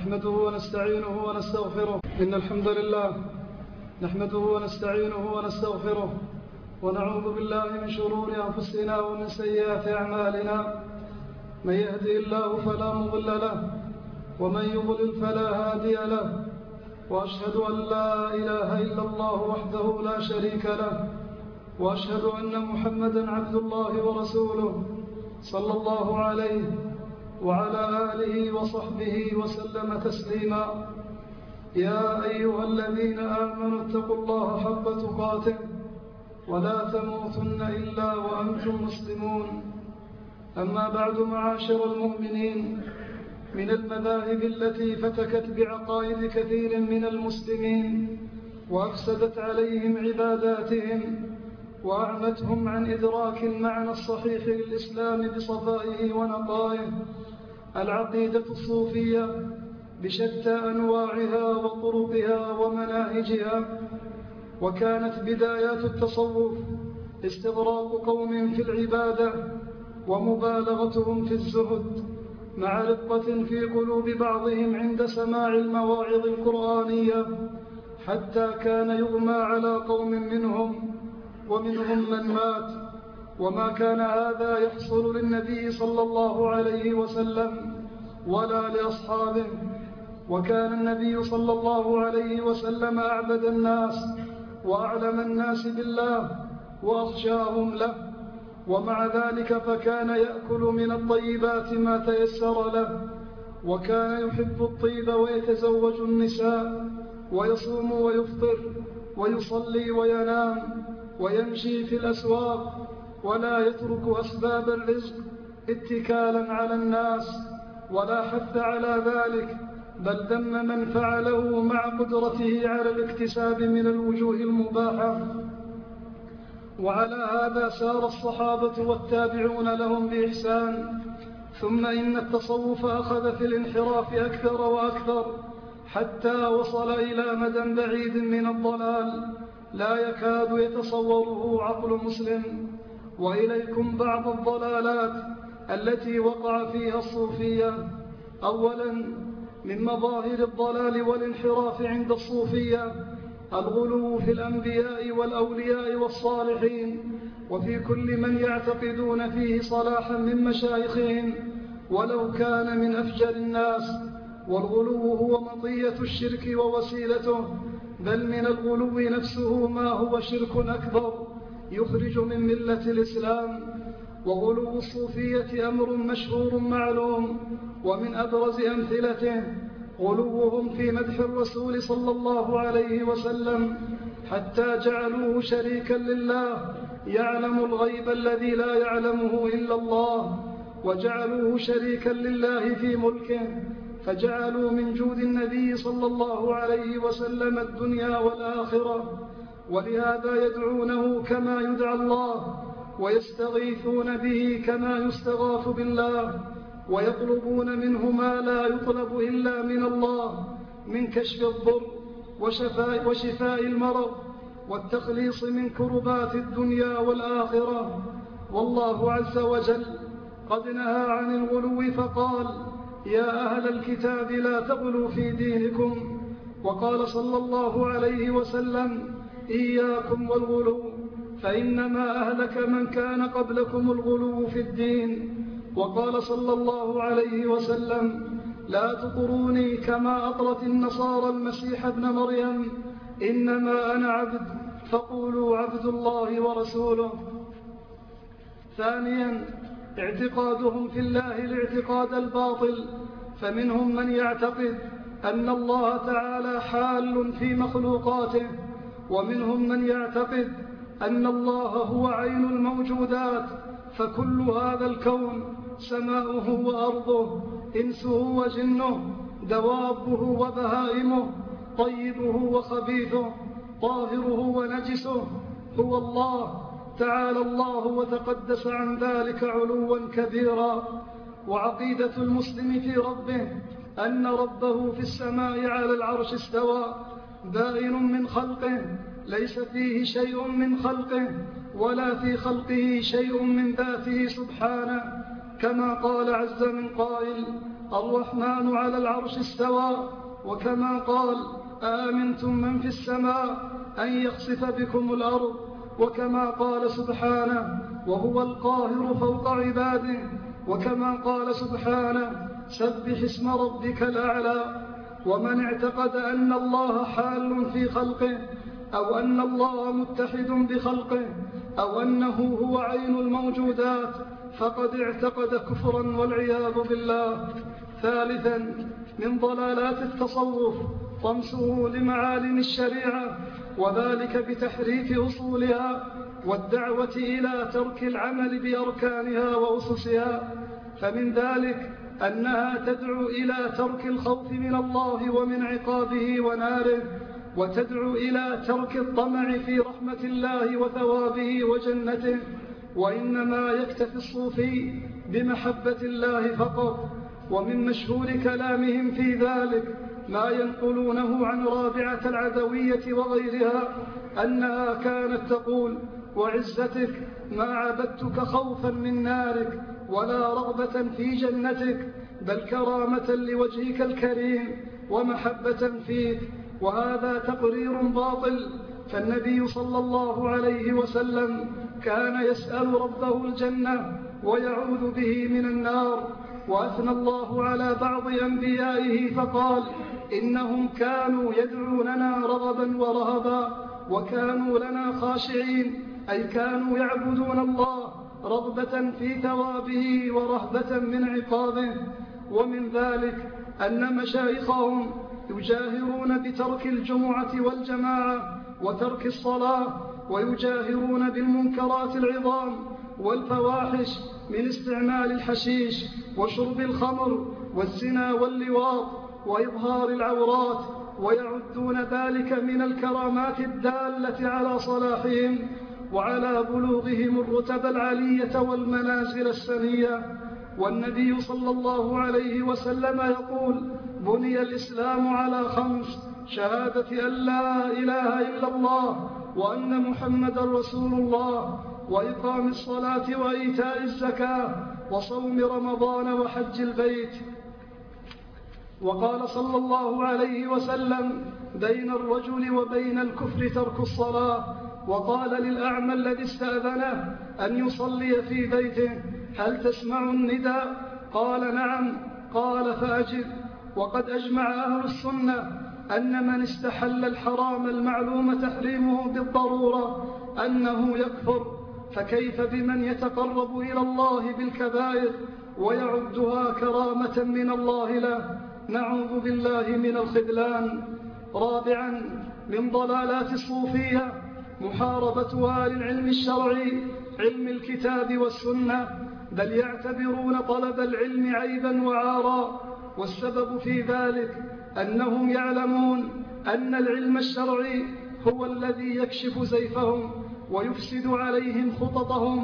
نحمده ونستعينه ونستغفره. إن الحمد لله نحمده ونستعينه ونستغفره ونعوذ بالله من شرور أنفسنا ومن سيئات أعمالنا. من يهده الله فلا مضل له ومن يضلل فلا هادي له، وأشهد أن لا إله إلا الله وحده لا شريك له، وأشهد أن محمدا عبد الله ورسوله صلى الله عليه وعلى آله وصحبه وسلم تسليما. يا أيها الذين آمنوا اتقوا الله حق تقاته ولا تموتن إلا وأنتم مسلمون. أما بعد، معاشر المؤمنين، من المذاهب التي فتكت بعقائد كثير من المسلمين وأفسدت عليهم عباداتهم وأعمتهم عن إدراك المعنى الصحيح للإسلام بصفائه ونقائه العقيدة الصوفية بشتى أنواعها وطرقها ومناهجها. وكانت بدايات التصوف استغراق قوم في العبادة ومبالغتهم في الزهد، مع رقة في قلوب بعضهم عند سماع المواعظ القرآنية، حتى كان يغمى على قوم منهم ومنهم من مات. وما كان هذا يحصل للنبي صلى الله عليه وسلم ولا لأصحابه، وكان النبي صلى الله عليه وسلم أعبد الناس وأعلم الناس بالله وأخشاهم له، ومع ذلك فكان يأكل من الطيبات ما تيسر له، وكان يحب الطيب ويتزوج النساء ويصوم ويفطر ويصلي وينام ويمشي في الأسواق، ولا يترك أسباب الرزق اتكالا على الناس ولا حث على ذلك، بل ذم من فعله مع قدرته على الاكتساب من الوجوه المباحة. وعلى هذا سار الصحابة والتابعون لهم بإحسان. ثم إن التصوف أخذ في الانحراف أكثر وأكثر، حتى وصل إلى مدى بعيد من الضلال لا يكاد يتصوره عقل مسلم. وإليكم بعض الضلالات التي وقع فيها الصوفية. أولا، من مظاهر الضلال والانحراف عند الصوفية الغلو في الأنبياء والأولياء والصالحين، وفي كل من يعتقدون فيه صلاحا من مشايخهم ولو كان من أفجر الناس. والغلو هو مطية الشرك ووسيلته، بل من الغلو نفسه ما هو شرك أكبر يخرج من ملة الإسلام. وغلو الصوفية أمر مشهور معلوم، ومن أبرز أمثلته غلوهم في مدح الرسول صلى الله عليه وسلم، حتى جعلوه شريكا لله يعلم الغيب الذي لا يعلمه إلا الله، وجعلوه شريكا لله في ملكه، فجعلوا من جود النبي صلى الله عليه وسلم الدنيا والآخرة. ولهذا يدعونه كما يدعى الله، ويستغيثون به كما يستغاث بالله، ويطلبون منه ما لا يطلب إلا من الله من كشف الضر وشفاء المرض والتخليص من كربات الدنيا والآخرة. والله عز وجل قد نهى عن الغلو فقال: يا أهل الكتاب لا تغلوا في دينكم. وقال صلى الله عليه وسلم: إياكم والغلو، فإنما أهلك من كان قبلكم الغلو في الدين. وقال صلى الله عليه وسلم: لا تطروني كما أطرت النصارى المسيح ابن مريم، إنما أنا عبد فقولوا عبد الله ورسوله. ثانيا، اعتقادهم في الله الاعتقاد الباطل، فمنهم من يعتقد أن الله تعالى حال في مخلوقاته، ومنهم من يعتقد أن الله هو عين الموجودات، فكل هذا الكون سماؤه وأرضه، إنسه وجنه، دوابه وبهائمه، طيبه وخبيثه، طاهره ونجسه، هو الله تعالى الله وتقدس عن ذلك علوا كبيرا. وعقيدة المسلم في ربه أن ربه في السماء على العرش استوى، بائن من خلقه، ليس فيه شيء من خلقه ولا في خلقه شيء من ذاته سبحانه، كما قال عز من قائل: الرحمن على العرش استوى، وكما قال آمنتم من في السماء أن يخسف بكم الأرض، وكما قال سبحانه وهو القاهر فوق عباده، وكما قال سبحانه سبح اسم ربك الأعلى. ومن اعتقد أن الله حال في خلقه، أو أن الله متحد بخلقه، أو أنه هو عين الموجودات، فقد اعتقد كفرا والعياذ بالله. ثالثا من ضلالات التصوف طمسه لمعالم الشريعة، وذلك بتحريف أصولها والدعوة إلى ترك العمل بأركانها وأسسها. فمن ذلك أنها تدعو إلى ترك الخوف من الله ومن عقابه وناره، وتدعو إلى ترك الطمع في رحمة الله وثوابه وجنته، وإنما يكتفي الصوفي بمحبة الله فقط. ومن مشهور كلامهم في ذلك ما ينقلونه عن رابعة العدوية وغيرها أنها كانت تقول وعزتك ما عبدتك خوفا من نارك ولا رغبة في جنتك، بل كرامة لوجهك الكريم ومحبة فيك. وهذا تقرير باطل، فالنبي صلى الله عليه وسلم كان يسأل ربه الجنة ويعوذ به من النار. وأثنى الله على بعض أنبيائه فقال إنهم كانوا يدعوننا رغبا ورهبا وكانوا لنا خاشعين، أي كانوا يعبدون الله رغبة في ثوابه ورهبة من عقابه. ومن ذلك أن مشايخهم يجاهرون بترك الجمعة والجماعة وترك الصلاة، ويجاهرون بالمنكرات العظام والفواحش من استعمال الحشيش وشرب الخمر والزنا واللواط وإظهار العورات، ويعدون ذلك من الكرامات الدالة على صلاحهم وعلى بلوغهم الرتب العلية والمنازل السنية. والنبي صلى الله عليه وسلم يقول بني الإسلام على 5: شهادة أن لا إله إلا الله وأن محمدا رسول الله، وإقام الصلاة وإيتاء الزكاة وصوم رمضان وحج البيت. وقال صلى الله عليه وسلم بين الرجل وبين الكفر ترك الصلاة. وقال للأعمى الذي استأذنه أن يصلي في بيته هل تسمع النداء؟ قال نعم. قال فأجب. وقد أجمع أهل السنة أن من استحل الحرام المعلوم تحريمه بالضرورة أنه يكفر، فكيف بمن يتقرب إلى الله بالكبائر ويعدها كرامة من الله له؟ نعوذ بالله من الخذلان. رابعا من ضلالات الصوفية محاربتها للعلم الشرعي، علم الكتاب والسنة، بل يعتبرون طلب العلم عيبا وعارا. والسبب في ذلك أنهم يعلمون أن العلم الشرعي هو الذي يكشف زيفهم ويفسد عليهم خططهم،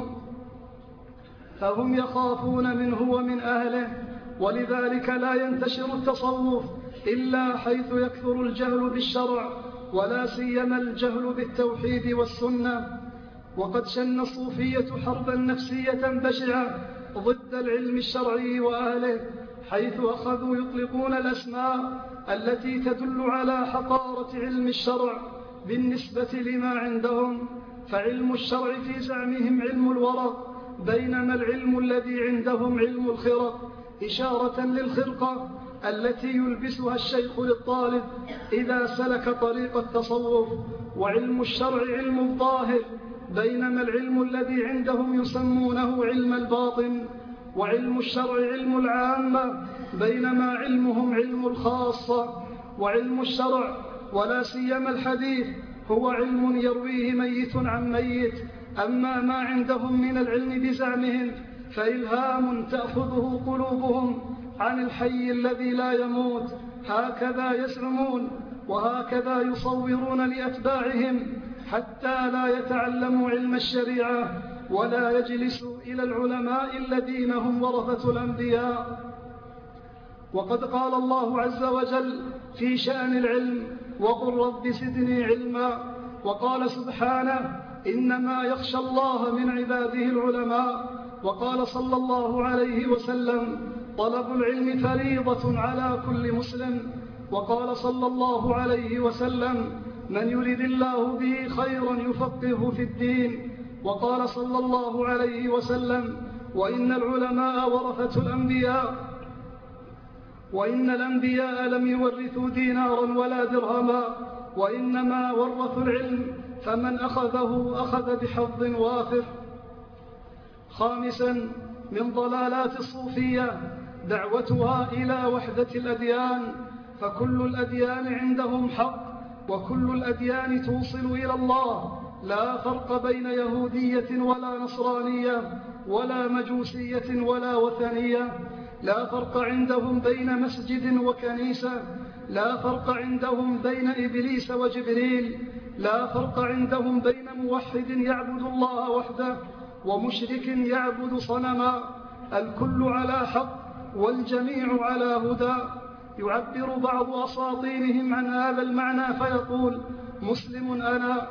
فهم يخافون منه ومن أهله، ولذلك لا ينتشر التصوف إلا حيث يكثر الجهل بالشرع، ولا سيما الجهل بالتوحيد والسنة. وقد شن الصوفية حربا نفسية بشعة ضد العلم الشرعي وأهله، حيث أخذوا يطلقون الأسماء التي تدل على حقارة علم الشرع بالنسبة لما عندهم. فعلم الشرع في زعمهم علم الورق، بينما العلم الذي عندهم علم الخرق، إشارة للخرقة التي يلبسها الشيخ للطالب إذا سلك طريق التصوف. وعلم الشرع علم الظاهر، بينما العلم الذي عندهم يسمونه علم الباطن. وعلم الشرع علم العامة، بينما علمهم علم الخاصة. وعلم الشرع ولا سيما الحديث هو علم يرويه ميت عن ميت، أما ما عندهم من العلم بزعمهم فإلهام تأخذه قلوبهم عن الحي الذي لا يموت، هكذا يزعمون وهكذا يصورون لأتباعهم، حتى لا يتعلموا علم الشريعة ولا يجلسوا إلى العلماء الذين هم ورثة الأنبياء. وقد قال الله عز وجل في شأن العلم وقل رب زدني علما. وقال سبحانه إنما يخشى الله من عباده العلماء. وقال صلى الله عليه وسلم طلب العلم فريضة على كل مسلم. وقال صلى الله عليه وسلم: من يرد الله به خيرا يفقهه في الدين. وقال صلى الله عليه وسلم: وإن العلماء ورثة الأنبياء، وإن الأنبياء لم يورثوا دينارا ولا درهما، وإنما ورثوا العلم، فمن أخذه أخذ بحظ وافر. خامسا، من ضلالات الصوفية دعوتها إلى وحدة الأديان، فكل الأديان عندهم حق، وكل الأديان توصل إلى الله، لا فرق بين يهودية ولا نصرانية ولا مجوسية ولا وثنية، لا فرق عندهم بين مسجد وكنيسة، لا فرق عندهم بين إبليس وجبريل، لا فرق عندهم بين موحد يعبد الله وحده ومشرك يعبد صنما، الكل على حق والجميع على هدى. يعبر بعض أساطينهم عن هذا المعنى فيقول: مسلم أنا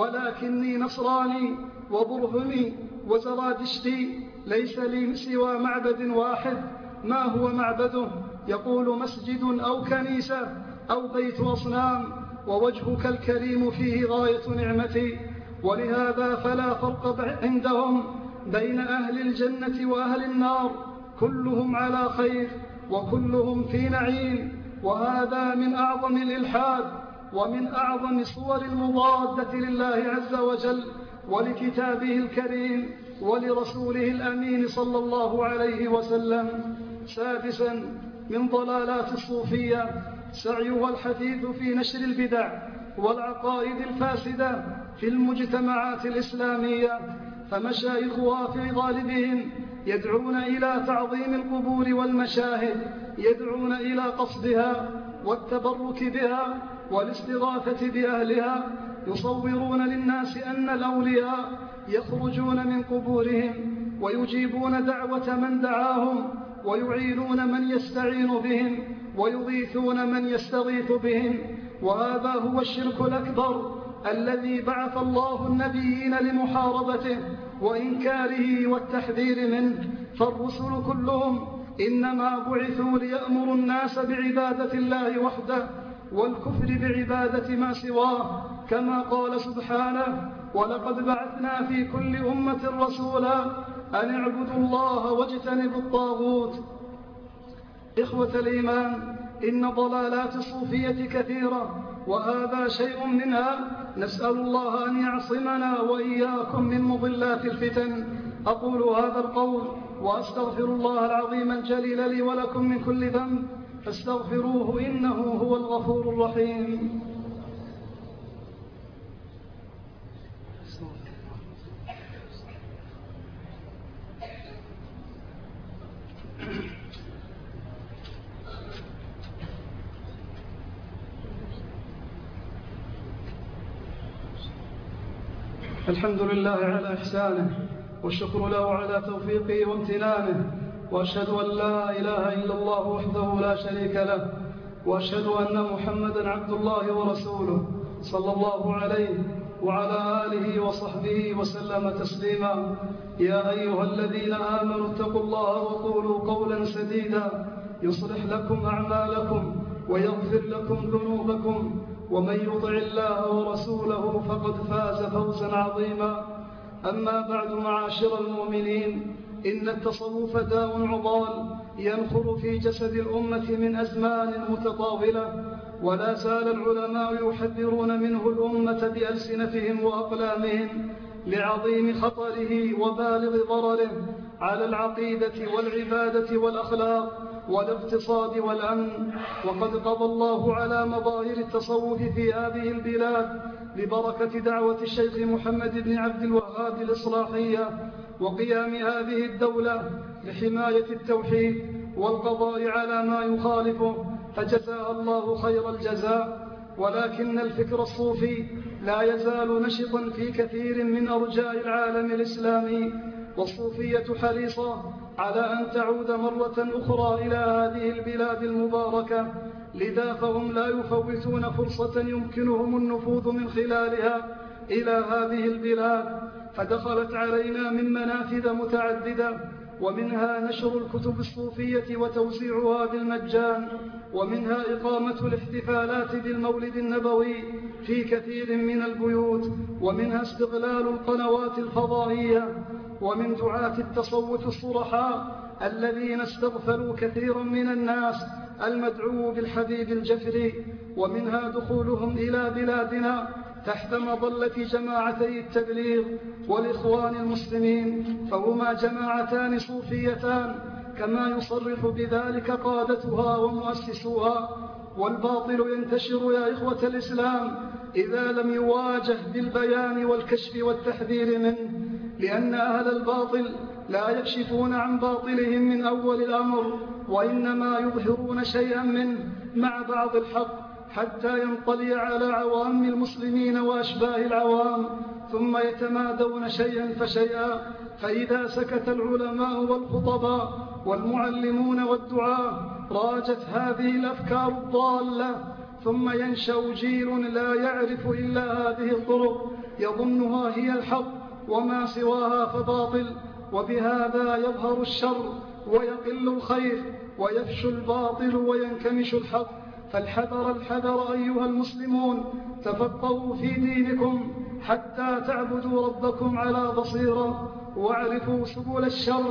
ولكني نصراني وبرهمي وزرادشتي، ليس لي سوى معبد واحد. ما هو معبده؟ يقول: مسجد أو كنيسة أو بيت أصنام، ووجهك الكريم فيه غاية نعمتي. ولهذا فلا فرق عندهم بين أهل الجنة وأهل النار، كلهم على خير وكلهم في نعيم. وهذا من أعظم الإلحاد ومن أعظم صور المضادة لله عز وجل ولكتابه الكريم ولرسوله الأمين صلى الله عليه وسلم. سادسا، من ضلالات الصوفية سعيها الحثيث في نشر البدع والعقائد الفاسدة في المجتمعات الإسلامية، فمشايخها في غالبهم يدعون إلى تعظيم القبور والمشاهد، يدعون إلى قصدها والتبرك بها والاستغاثة بأهلها، يصورون للناس أن الأولياء يخرجون من قبورهم ويجيبون دعوة من دعاهم، ويعينون من يستعين بهم، ويغيثون من يستغيث بهم. وهذا هو الشرك الأكبر الذي بعث الله النبيين لمحاربته وإنكاره والتحذير منه. فالرسل كلهم إنما بعثوا ليأمروا الناس بعبادة الله وحده والكفر بعبادة ما سواه، كما قال سبحانه: ولقد بعثنا في كل أمة رسولا أن اعبدوا الله واجتنبوا الطاغوت. إخوة الإيمان، إن ضلالات الصوفية كثيرة، وهذا شيء منها. نسأل الله أن يعصمنا وإياكم من مضلات الفتن. أقول هذا القول وأستغفر الله العظيم الجليل لي ولكم من كل ذنب، فاستغفروه إنه هو الغفور الرحيم. الحمد لله على إحسانه، والشكر له على توفيقه وامتنانه، وأشهد أن لا إله إلا الله وحده لا شريك له، وأشهد أن محمدا عبد الله ورسوله صلى الله عليه وعلى آله وصحبه وسلم تسليما. يا أيها الذين آمنوا اتقوا الله وقولوا قولا سديدا يصلح لكم أعمالكم ويغفر لكم ذنوبكم، ومن يطع الله ورسوله فقد فاز فوزا عظيما. أما بعد، معاشر المؤمنين، إن التصوف داء عضال ينخر في جسد الأمة من أزمان متطاولة، ولا زال العلماء يحذرون منه الأمة بألسنتهم وأقلامهم لعظيم خطره وبالغ ضرره على العقيدة والعبادة والأخلاق والاقتصاد والأمن. وقد قضى الله على مظاهر التصوف في هذه البلاد ببركة دعوة الشيخ محمد بن عبد الوهاب الإصلاحية وقيام هذه الدولة لحماية التوحيد والقضاء على ما يخالفه، فجزاها الله خير الجزاء. ولكن الفكر الصوفي لا يزال نشطا في كثير من أرجاء العالم الإسلامي، والصوفية حريصة على أن تعود مرة أخرى إلى هذه البلاد المباركة، لذا فهم لا يفوتون فرصة يمكنهم النفوذ من خلالها إلى هذه البلاد، فدخلت علينا من منافذ متعددة ومنها نشر الكتب الصوفية وتوزيعها بالمجان، ومنها إقامة الاحتفالات بالمولد النبوي في كثير من البيوت، ومنها استغلال القنوات الفضائية، ومن دعاة التصوف الصرحاء الذين استغفلوا كثيرا من الناس المدعو بالحبيب الجفري، ومنها دخولهم إلى بلادنا تحت مظلة جماعتي التبليغ والإخوان المسلمين، فهما جماعتان صوفيتان كما يصرح بذلك قادتها ومؤسسوها. والباطل ينتشر يا إخوة الإسلام إذا لم يواجه بالبيان والكشف والتحذير منه، لأن أهل الباطل لا يكشفون عن باطلهم من أول الأمر، وإنما يظهرون شيئا منه مع بعض الحق حتى ينطلي على عوام المسلمين وأشباه العوام، ثم يتمادون شيئا فشيئا. فإذا سكت العلماء والخطباء والمعلمون والدعاة راجت هذه الأفكار الضالة، ثم ينشأ جيل لا يعرف إلا هذه الطرق يظنها هي الحق وما سواها فباطل، وبهذا يظهر الشر ويقل الخير ويفشو الباطل وينكمش الحق. فالحذر الحذر أيها المسلمون، تفقهوا في دينكم حتى تعبدوا ربكم على بصيرة، واعرفوا سبل الشر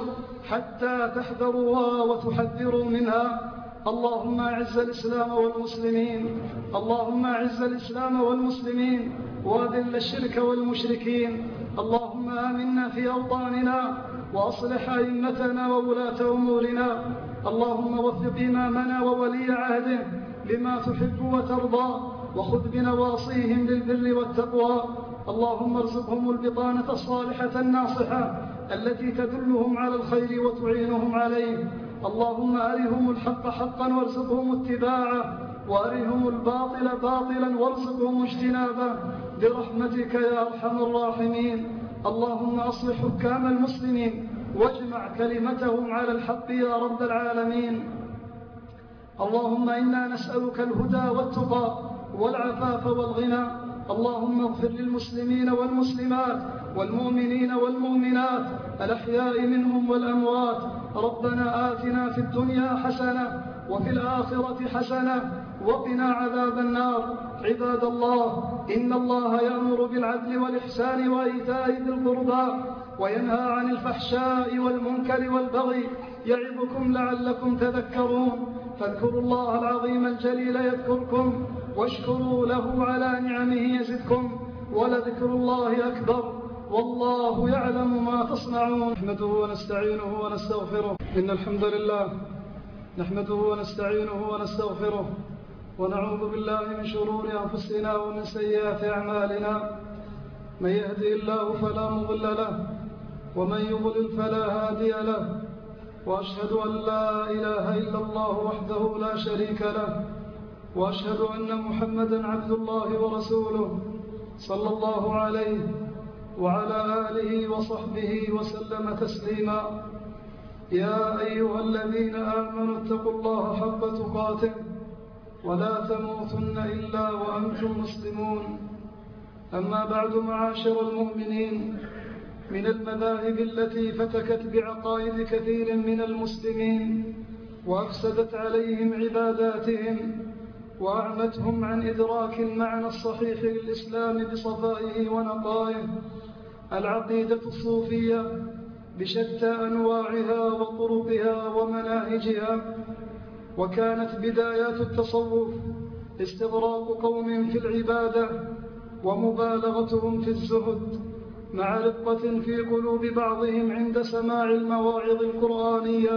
حتى تحذروها وتحذروا منها. اللهم أعز الإسلام والمسلمين، اللهم أعز الإسلام والمسلمين وأذل الشرك والمشركين. اللهم آمنا في أوطاننا وأصلح أئمتنا وولاة أمورنا. اللهم وفق إمامنا وولي عهده لما تحب وترضى، وخذ بنواصيهم للبر والتقوى. اللهم ارزقهم البطانة الصالحة الناصحة التي تدلهم على الخير وتعينهم عليه. اللهم أرهم الحق حقا وارزقهم اتباعه، وأرهم الباطل باطلا وارزقهم اجتنابه برحمتك يا أرحم الراحمين. اللهم أصلح حكام المسلمين واجمع كلمتهم على الحق يا رب العالمين. اللهم إنا نسألك الهدى والتقى والعفاف والغنى. اللهم اغفر للمسلمين والمسلمات والمؤمنين والمؤمنات الأحياء منهم والأموات. ربنا آتنا في الدنيا حسنة وفي الآخرة حسنة وقنا عذاب النار. عباد الله، إن الله يأمر بالعدل والإحسان وإيتاء ذي القربى وينهى عن الفحشاء والمنكر والبغي، يعظكم لعلكم تذكرون. فاذكروا الله العظيم الجليل يذكركم، واشكروا له على نعمه يزدكم، ولذكر الله أكبر، والله يعلم ما تصنعون. نحمده ونستعينه ونستغفره. إن الحمد لله نحمده ونستعينه ونستغفره، ونعوذ بالله من شرور أنفسنا ومن سيئات أعمالنا. من يهدي الله فلا مضل له، ومن يضلل فلا هادي له، وأشهد أن لا إله إلا الله وحده لا شريك له، وأشهد أن محمدا عبد الله ورسوله صلى الله عليه وعلى آله وصحبه وسلم تسليما. يا أيها الذين آمنوا اتقوا الله حق تقاته ولا تموتن إلا وأنتم مسلمون. أما بعد، معاشر المؤمنين، من المذاهب التي فتكت بعقائد كثير من المسلمين وأفسدت عليهم عباداتهم وأعمتهم عن إدراك المعنى الصحيح للإسلام بصفائه ونقائه العقيدة الصوفية بشتى أنواعها وطرقها ومناهجها. وكانت بدايات التصوف استغراق قوم في العبادة ومبالغتهم في الزهد، مع رقة في قلوب بعضهم عند سماع المواعظ القرآنية،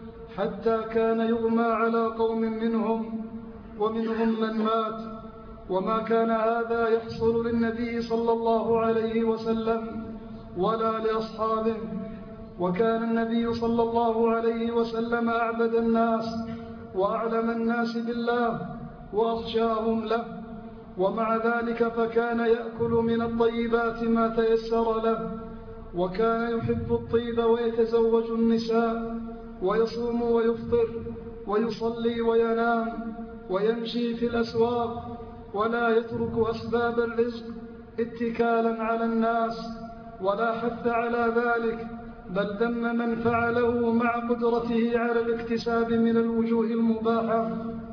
حتى كان يغمى على قوم منهم ومنهم من مات. وما كان هذا يحصل للنبي صلى الله عليه وسلم ولا لأصحابه، وكان النبي صلى الله عليه وسلم أعبد الناس وأعلم الناس بالله وأخشاهم له، ومع ذلك فكان يأكل من الطيبات ما تيسر له، وكان يحب الطيب ويتزوج النساء ويصوم ويفطر ويصلي وينام ويمشي في الأسواق، ولا يترك أسباب الرزق اتكالا على الناس ولا حث على ذلك، بل ذم من فعله مع قدرته على الاكتساب من الوجوه المباحة.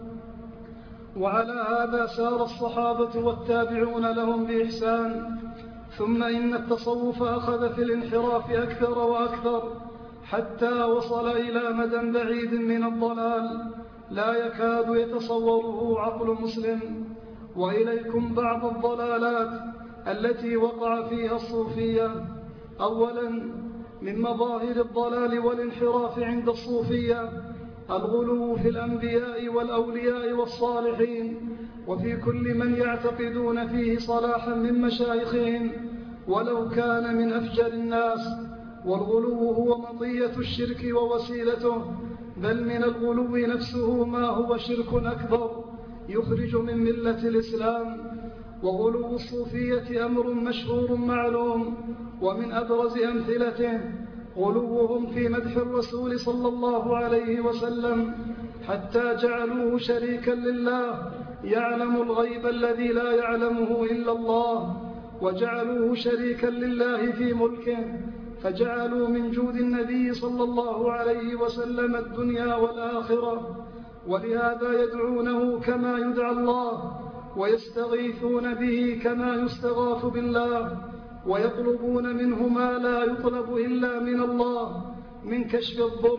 وعلى هذا سار الصحابة والتابعون لهم بإحسان. ثم إن التصوف أخذ في الانحراف أكثر وأكثر، حتى وصل إلى مدى بعيد من الضلال لا يكاد يتصوره عقل مسلم. وإليكم بعض الضلالات التي وقع فيها الصوفية. أولا، من مظاهر الضلال والانحراف عند الصوفية الغلو في الأنبياء والأولياء والصالحين، وفي كل من يعتقدون فيه صلاحا من مشايخهم ولو كان من أفجر الناس. والغلو هو مطية الشرك ووسيلته، بل من الغلو نفسه ما هو شرك أكبر يخرج من ملة الإسلام. وغلو الصوفية أمر مشهور معلوم، ومن أبرز أمثلته غلوهم في مدح الرسول صلى الله عليه وسلم، حتى جعلوه شريكا لله يعلم الغيب الذي لا يعلمه إلا الله، وجعلوه شريكا لله في ملكه، فجعلوا من جود النبي صلى الله عليه وسلم الدنيا والآخرة. ولهذا يدعونه كما يدعى الله، ويستغيثون به كما يستغاث بالله، ويطلبون منه ما لا يطلب إلا من الله من كشف الضر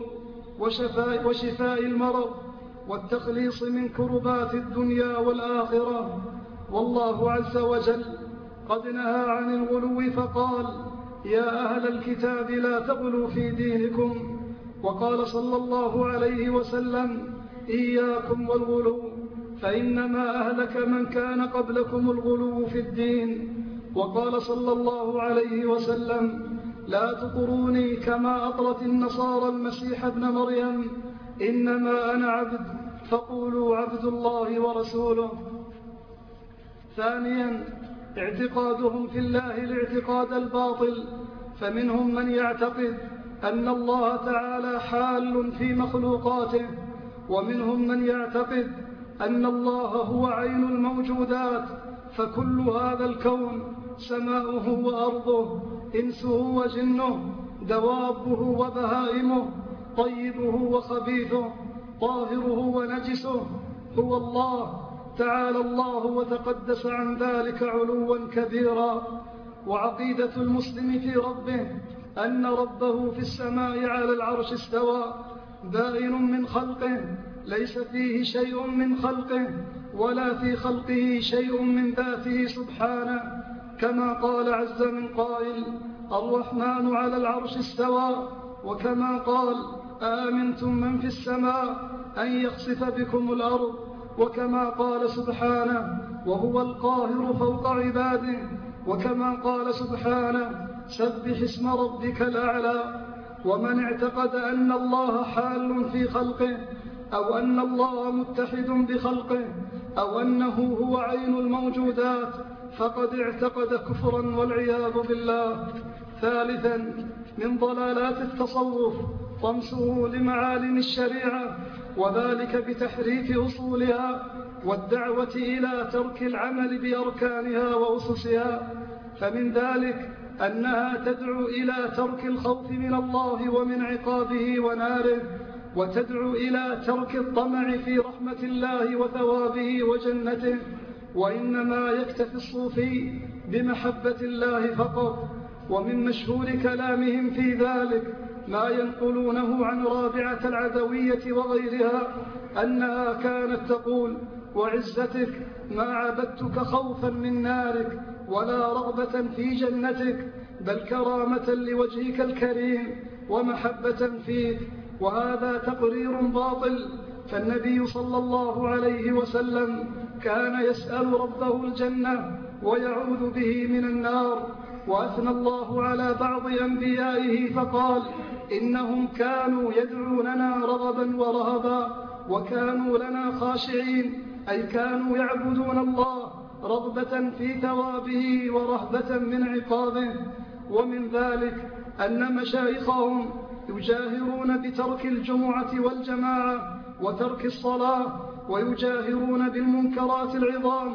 وشفاء المرض والتخليص من كربات الدنيا والآخرة. والله عز وجل قد نهى عن الغلو فقال: يا أهل الكتاب لا تغلوا في دينكم. وقال صلى الله عليه وسلم: إياكم والغلو، فإنما أهلك من كان قبلكم الغلو في الدين. وقال صلى الله عليه وسلم: لا تطروني كما أطرت النصارى المسيح ابن مريم، إنما أنا عبد فقولوا عبد الله ورسوله. ثانيا، اعتقادهم في الله الاعتقاد الباطل، فمنهم من يعتقد أن الله تعالى حال في مخلوقاته، ومنهم من يعتقد أن الله هو عين الموجودات، فكل هذا الكون سماؤه وأرضه، إنسه وجنه، دوابه وبهائمه، طيبه وخبيثه، طاهره ونجسه هو الله تعالى الله وتقدس عن ذلك علوا كبيرا. وعقيدة المسلم في ربه أن ربه في السماء على العرش استوى، بائن من خلقه، ليس فيه شيء من خلقه ولا في خلقه شيء من ذاته سبحانه، كما قال عز من قائل: الرحمن على العرش استوى. وكما قال: آمنتم من في السماء أن يخسف بكم الأرض. وكما قال سبحانه: وهو القاهر فوق عباده. وكما قال سبحانه: سبح اسم ربك الأعلى. ومن اعتقد أن الله حال في خلقه، أو أن الله متحد بخلقه، أو أنه هو عين الموجودات، فقد اعتقد كفرا والعياذ بالله. ثالثا، من ضلالات التصوف طمسه لمعالم الشريعة، وذلك بتحريف أصولها والدعوة إلى ترك العمل بأركانها وأسسها. فمن ذلك أنها تدعو إلى ترك الخوف من الله ومن عقابه وناره، وتدعو إلى ترك الطمع في رحمة الله وثوابه وجنته. وإنما يكتفي الصوفي بمحبة الله فقط. ومن مشهور كلامهم في ذلك ما ينقلونه عن رابعة العدوية وغيرها أنها كانت تقول: وعزتك ما عبدتك خوفا من نارك ولا رغبة في جنتك، بل كرامة لوجهك الكريم ومحبة فيك. وهذا تقرير باطل، فالنبي صلى الله عليه وسلم كان يسأل ربه الجنة ويعوذ به من النار. وأثنى الله على بعض أنبيائه فقال: إنهم كانوا يدعوننا رغبا ورهبا وكانوا لنا خاشعين، أي كانوا يعبدون الله رغبة في ثوابه ورهبة من عقابه. ومن ذلك أن مشايخهم يجاهرون بترك الجمعة والجماعة وترك الصلاة، ويجاهرون بالمنكرات العظام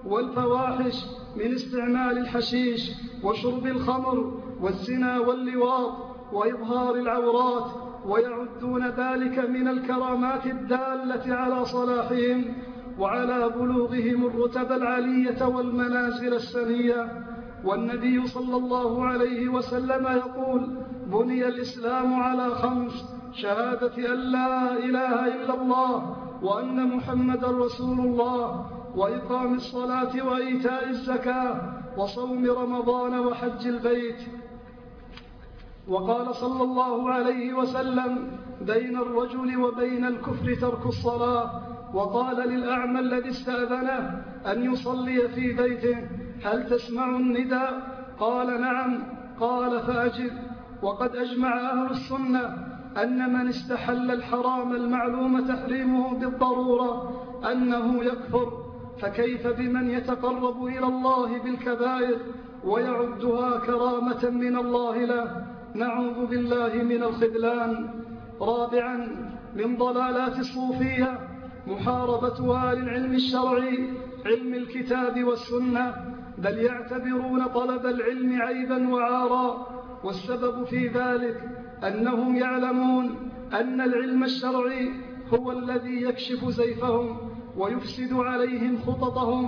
والفواحش من استعمال الحشيش وشرب الخمر والزنا واللواط وإظهار العورات، ويعدون ذلك من الكرامات الدالة على صلاحهم وعلى بلوغهم الرتب العلية والمنازل السنية. والنبي صلى الله عليه وسلم يقول: بني الإسلام على 5: شهادة أن لا إله إلا الله وأن محمدا رسول الله، وإقام الصلاة وإيتاء الزكاة وصوم رمضان وحج البيت. وقال صلى الله عليه وسلم: بين الرجل وبين الكفر ترك الصلاة. وقال للأعمى الذي استأذنه أن يصلي في بيته: هل تسمع النداء؟ قال: نعم. قال: فأجب. وقد أجمع أهل السنة أن من استحل الحرام المعلوم تحريمه بالضرورة أنه يكفر، فكيف بمن يتقرب إلى الله بالكبائر ويعدها كرامة من الله له؟ نعوذ بالله من الخذلان. 4: من ضلالات الصوفية محاربتها للعلم الشرعي، علم الكتاب والسنة، بل يعتبرون طلب العلم عيبا وعارا. والسبب في ذلك أنهم يعلمون أن العلم الشرعي هو الذي يكشف زيفهم ويفسد عليهم خططهم،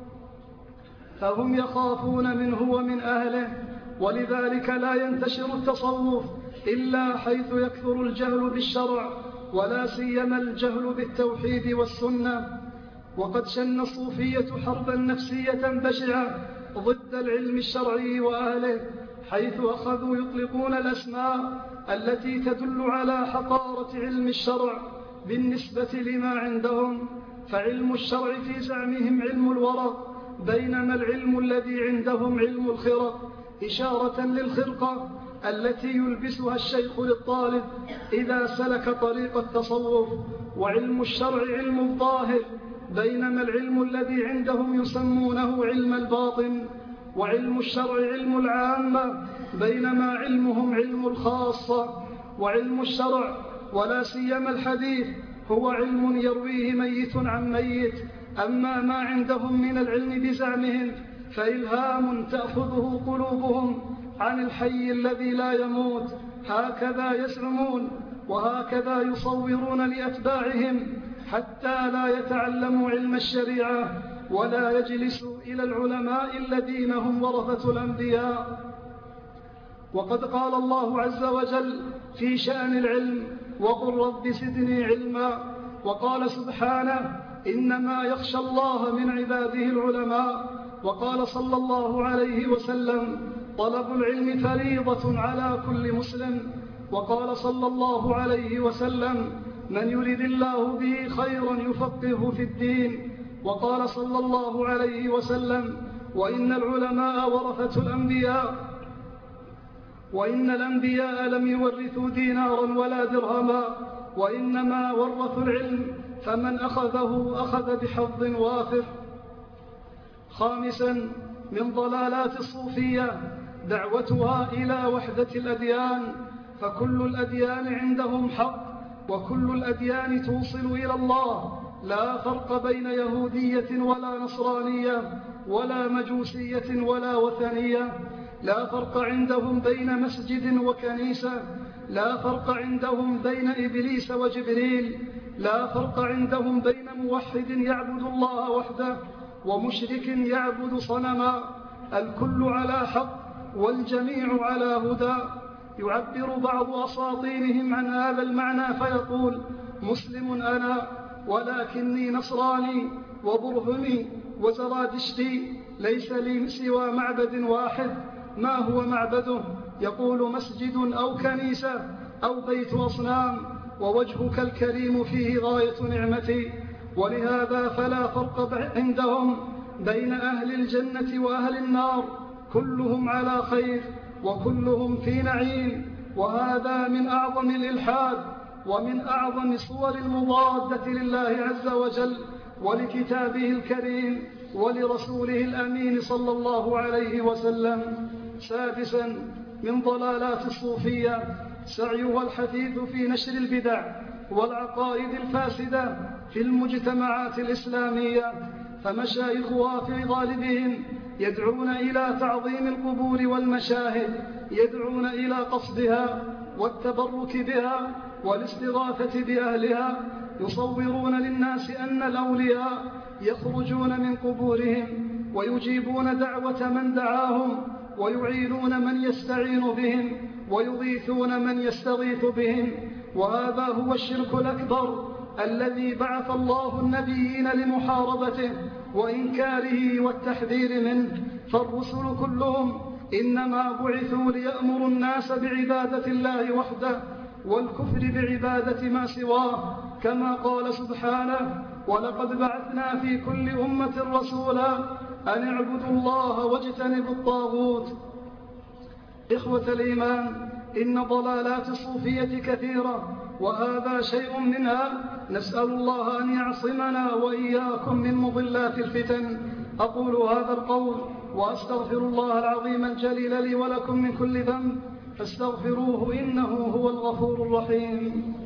فهم يخافون منه ومن أهله. ولذلك لا ينتشر التصوف إلا حيث يكثر الجهل بالشرع، ولا سيما الجهل بالتوحيد والسنة. وقد شن الصوفية حربا نفسية بشعة ضد العلم الشرعي وأهله، حيث أخذوا يطلقون الأسماء التي تدل على حقارة علم الشرع بالنسبة لما عندهم. فعلم الشرع في زعمهم علم الورق، بينما العلم الذي عندهم علم الخرق، إشارة للخرقة التي يلبسها الشيخ للطالب إذا سلك طريق التصوف. وعلم الشرع علم الظاهر، بينما العلم الذي عندهم يسمونه علم الباطن. وعلم الشرع علم العامة، بينما علمهم علم الخاصة. وعلم الشرع ولا سيما الحديث هو علم يرويه ميت عن ميت. أما ما عندهم من العلم بزعمهم فإلهام تأخذه قلوبهم عن الحي الذي لا يموت، هكذا يزعمون وهكذا يصورون لأتباعهم، حتى لا يتعلموا علم الشريعة ولا يجلسوا إلى العلماء الذين هم ورثة الأنبياء. وقد قال الله عز وجل في شأن العلم: وقل رب زدني علما. وقال سبحانه: إنما يخشى الله من عباده العلماء. وقال صلى الله عليه وسلم: طلب العلم فريضة على كل مسلم. وقال صلى الله عليه وسلم: من يرد الله به خيرا يفقهه في الدين. وقال صلى الله عليه وسلم: وإن العلماء ورثة الأنبياء، وإن الأنبياء لم يورثوا دينارا ولا درهما، وإنما ورثوا العلم، فمن أخذه أخذ بحظ وافر. 5: من ضلالات الصوفية دعوتها إلى وحدة الأديان، فكل الأديان عندهم حق، وكل الأديان توصل إلى الله، لا فرق بين يهودية ولا نصرانية ولا مجوسية ولا وثنية. لا فرق عندهم بين مسجد وكنيسة، لا فرق عندهم بين إبليس وجبريل، لا فرق عندهم بين موحد يعبد الله وحده ومشرك يعبد صنما. الكل على حق والجميع على هدى. يعبر بعض أساطينهم عن هذا المعنى فيقول: مسلم أنا ولكني نصراني وبرهمي وزرادشتي، ليس لي سوى معبد واحد. ما هو معبده؟ يقول: مسجد أو كنيسة أو بيت أصنام، ووجهك الكريم فيه غاية نعمتي. ولهذا فلا فرق عندهم بين أهل الجنة وأهل النار، كلهم على خير وكلهم في نعيم. وهذا من أعظم الإلحاد ومن أعظم صور المضادة لله عز وجل ولكتابه الكريم ولرسوله الأمين صلى الله عليه وسلم. 6: من ضلالات الصوفية سعيها الحثيث في نشر البدع والعقائد الفاسدة في المجتمعات الإسلامية، فمشايخها في غالبهم يدعون إلى تعظيم القبور والمشاهد، يدعون إلى قصدها والتبرك بها والاستغاثة بأهلها، يصورون للناس أن الأولياء يخرجون من قبورهم ويجيبون دعوة من دعاهم، ويعينون من يستعين بهم، ويغيثون من يستغيث بهم. وهذا هو الشرك الأكبر الذي بعث الله النبيين لمحاربته وإنكاره والتحذير منه. فالرسل كلهم إنما بعثوا ليأمروا الناس بعبادة الله وحده والكفر بعبادة ما سواه، كما قال سبحانه: ولقد بعثنا في كل أمة رسولا أن اعبدوا الله واجتنبوا الطاغوت. إخوة الإيمان، إن ضلالات الصوفية كثيرة، وهذا شيء منها. نسأل الله أن يعصمنا وإياكم من مضلات الفتن. أقول هذا القول وأستغفر الله العظيم الجليل لي ولكم من كل ذنب، فاستغفروه إنه هو الغفور الرحيم.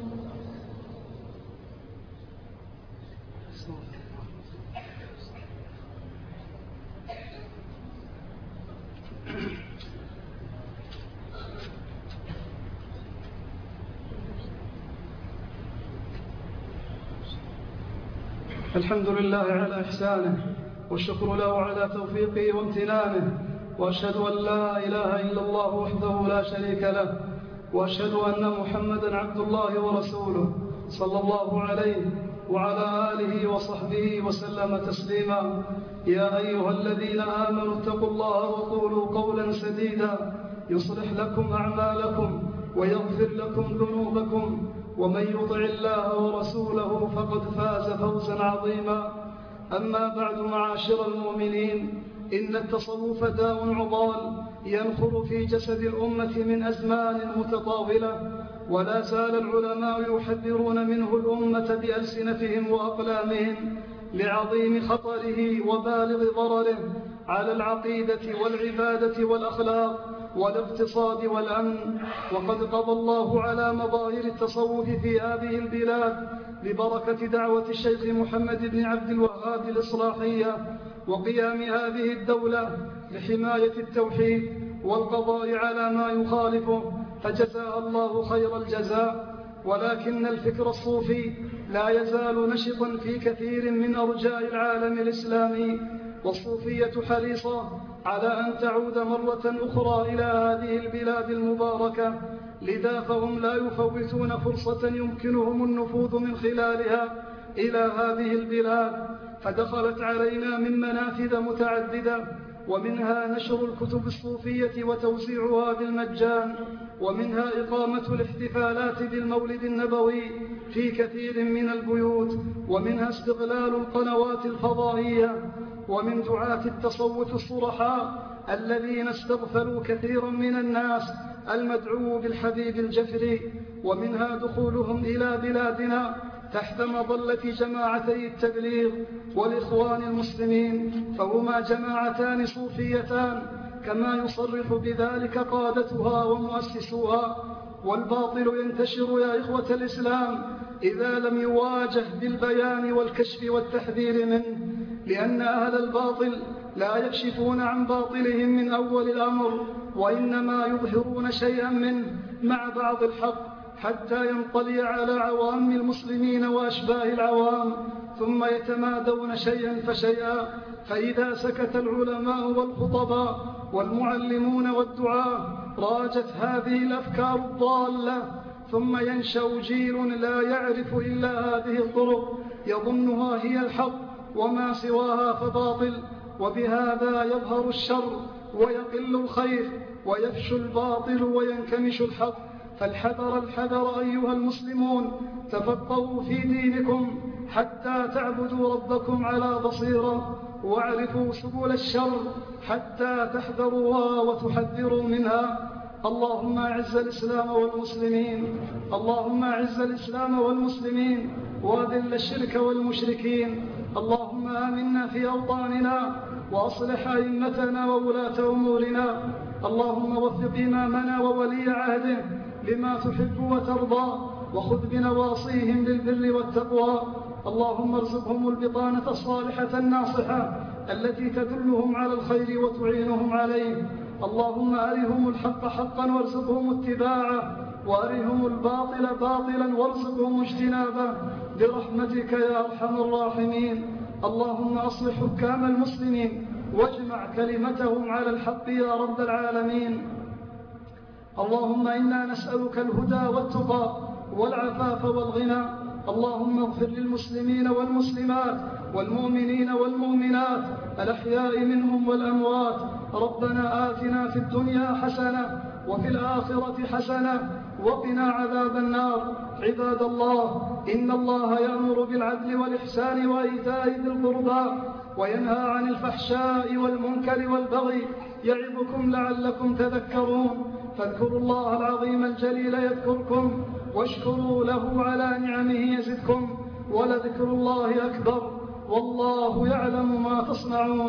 الحمد لله على إحسانه، والشكر له على توفيقه وامتنانه، وأشهد أن لا إله إلا الله وحده لا شريك له، وأشهد أن محمدا عبد الله ورسوله صلى الله عليه وعلى آله وصحبه وسلم تسليما. يا أيها الذين آمنوا اتقوا الله وقولوا قولا سديدا يصلح لكم أعمالكم ويغفر لكم ذنوبكم، ومن يطع الله ورسوله فقد فاز فوزا عظيما. أما بعد، معاشر المؤمنين، إن التصوف داء عضال ينخر في جسد الأمة من أزمان متطاولة، ولا زال العلماء يحذرون منه الأمة بألسنتهم وأقلامهم لعظيم خطره وبالغ ضرره على العقيدة والعبادة والأخلاق والاقتصاد والأمن. وقد قضى الله على مظاهر التصوف في هذه البلاد ببركة دعوة الشيخ محمد بن عبد الوهاب الإصلاحية وقيام هذه الدولة بحماية التوحيد والقضاء على ما يخالفه، فجزاها الله خير الجزاء. ولكن الفكر الصوفي لا يزال نشطا في كثير من أرجاء العالم الإسلامي، والصوفية حريصة على أن تعود مرة أخرى إلى هذه البلاد المباركة، لذا فهم لا يفوتون فرصة يمكنهم النفوذ من خلالها إلى هذه البلاد. فدخلت علينا من منافذ متعددة، ومنها نشر الكتب الصوفية وتوزيعها بالمجان، ومنها إقامة الاحتفالات بالمولد النبوي في كثير من البيوت، ومنها استغلال القنوات الفضائية. ومن دعاة التصوف الصرحاء الذين استغفلوا كثيرا من الناس المدعو بالحبيب الجفري، ومنها دخولهم إلى بلادنا تحت مظلة جماعتي التبليغ والإخوان المسلمين، فهما جماعتان صوفيتان كما يصرح بذلك قادتها ومؤسسوها. والباطل ينتشر يا إخوة الإسلام إذا لم يواجه بالبيان والكشف والتحذير منه، لأن أهل الباطل لا يكشفون عن باطلهم من أول الأمر، وإنما يظهرون شيئا منه مع بعض الحق حتى ينطلي على عوام المسلمين وأشباه العوام، ثم يتمادون شيئا فشيئا. فإذا سكت العلماء والخطباء والمعلمون والدعاة راجت هذه الأفكار الضالة، ثم ينشأ جيل لا يعرف إلا هذه الطرق يظنها هي الحق، وما سواها فباطل. وبهذا يظهر الشر ويقل الخير ويفشو الباطل وينكمش الحق. فالحذر الحذر أيها المسلمون، تفقهوا في دينكم حتى تعبدوا ربكم على بصيرة، واعرفوا سبل الشر حتى تحذروها وتحذروا منها. اللهم أعز الإسلام والمسلمين، اللهم أعز الإسلام والمسلمين وأذل الشرك والمشركين. اللهم آمنا في أوطاننا وأصلح أئمتنا وولاة أمورنا. اللهم وفق إمامنا وولي عهده لما تحب وترضى، وخذ بنواصيهم للبر والتقوى. اللهم ارزقهم البطانة الصالحة الناصحة التي تدلهم على الخير وتعينهم عليه. اللهم أرهم الحق حقا وارزقهم اتباعه، وأرهم الباطل باطلا وارزقهم اجتنابه برحمتك يا أرحم الراحمين. اللهم أصلح حكام المسلمين واجمع كلمتهم على الحق يا رب العالمين. اللهم إنا نسألك الهدى والتقى والعفاف والغنى. اللهم اغفر للمسلمين والمسلمات والمؤمنين والمؤمنات الأحياء منهم والأموات. ربنا آتنا في الدنيا حسنة وفي الآخرة حسنة وقنا عذاب النار. عباد الله، إن الله يأمر بالعدل والإحسان وإيتاء ذي القربى وينهى عن الفحشاء والمنكر والبغي يعظكم لعلكم تذكرون. فاذكروا الله العظيم الجليل يذكركم واشكروا له على نعمه يزدكم ولذكر الله أكبر والله يعلم ما تصنعون.